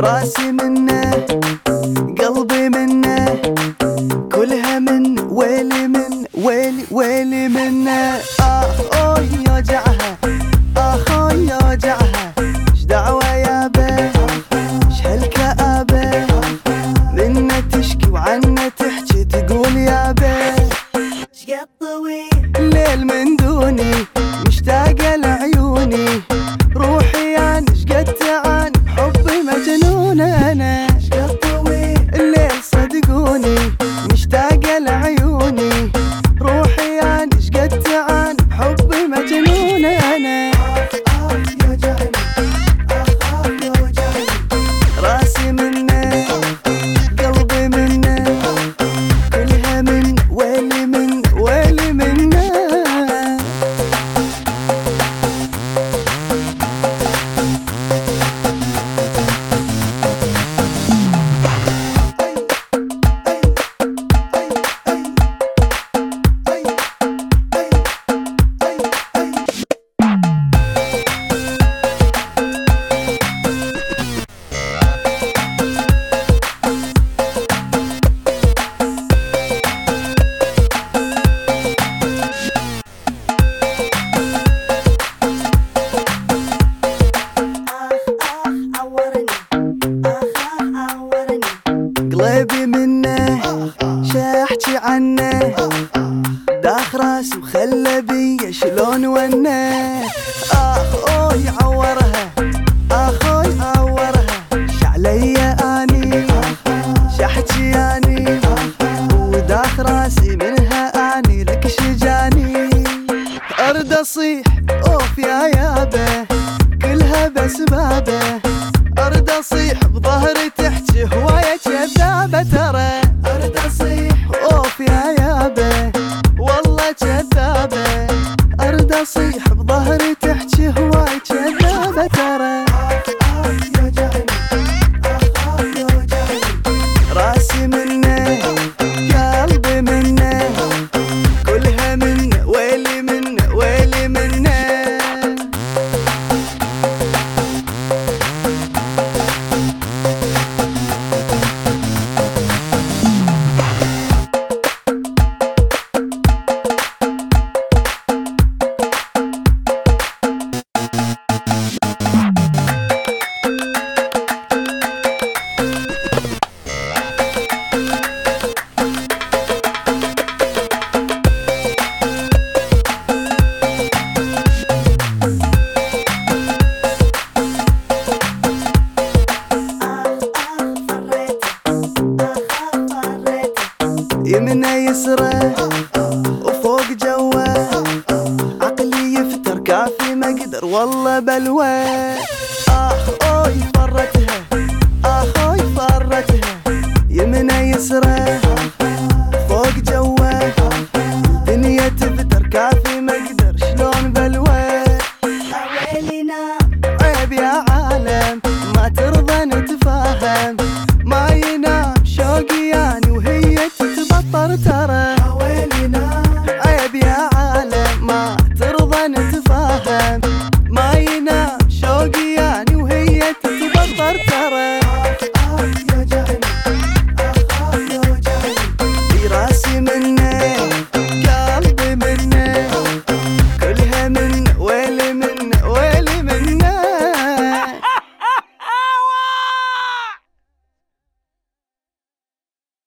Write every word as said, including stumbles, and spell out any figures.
راسي منه قلبي منه كلها من ويلي من ويلي ويلي منه. آه أوي يوجعها آه أوي يوجعها ايش دعوة يابا ايش هالكآبة منه تشكي وعنه تحكي تقول يابا ايش قد طويل ليل من دوني مشتاقة لعيوني روحي يعني ايش قد تعاني بحبي مجنونة أنا ايش قد طويل الليل صدقوني مشتاقة لعيوني روحي يعني ايش قد تعاني بحبي مجنونة أنا. آه يوجعني آه يوجعني راسي منه قلبي منه كلها من ويلي من ويلي منه. قلبي منه شاحكي عنه داخ راسي وخلى بيا شلون ونه. اخ اوي عورها اخ اوي عورها شعليا اني شاحكي اني وداخ راسي منها اني لك شجاني ارد اصيح اوف يا يابا كلها بسبابه ارد اصيح بظهري تحكي هوايه كذابه ترى ارد اصيح اوف يا يابا والله كذابه ارد اصيح بظهري تحكي هوايه كذابه ترى. آه يوجعني آه يوجعني راسي منه قلبي منه كلها من ويلي من ويلي منه. يمنى يسرى وفوق جوه عقلي يفتر كافي ما قدر والله بلوى. اخ اوي فرتها اخ اوي فرتها يمنى يسرى